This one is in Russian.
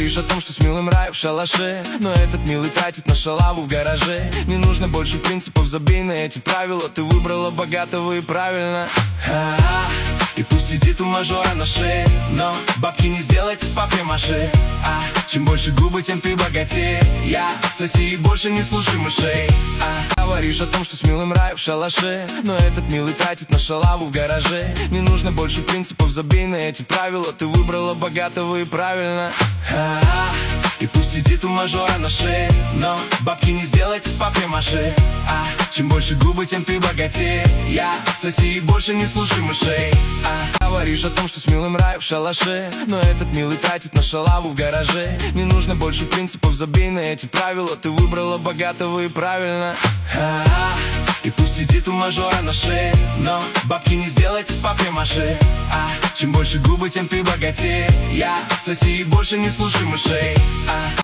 Говоришь о том, что с милым рай в шалаше, но этот милый тратит на шалаву в гараже. Не нужно больше принципов, забей на эти правила. Ты выбрала богатого и правильно. И пусть сидит у мажора на шее, но бабки не сделайте с папье-маше. Чем больше губы, тем ты богатее. Соси и больше не слушай мышей. Говоришь о том, что с милым рай в шалаше, но этот милый тратит на шалаву в гараже. Не нужно больше принципов, забей на эти правила. Ты выбрала богатого и правильно. И пусть сидит у мажора на шее, но бабки не сделайте с папье-маше. Чем больше губы, тем ты богатее. Соси и больше не слушай мышей. Говоришь о том, что с милым рай в шалаше, но этот милый тратит на шалаву в гараже. Не нужно больше принципов, забей на эти правила. Ты выбрала богатого и правильно. И пусть сидит у мажора на шее, но бабки не сделайте с папье-маше. Чем больше губы, тем ты богатее. Соси и больше не слушай мышей.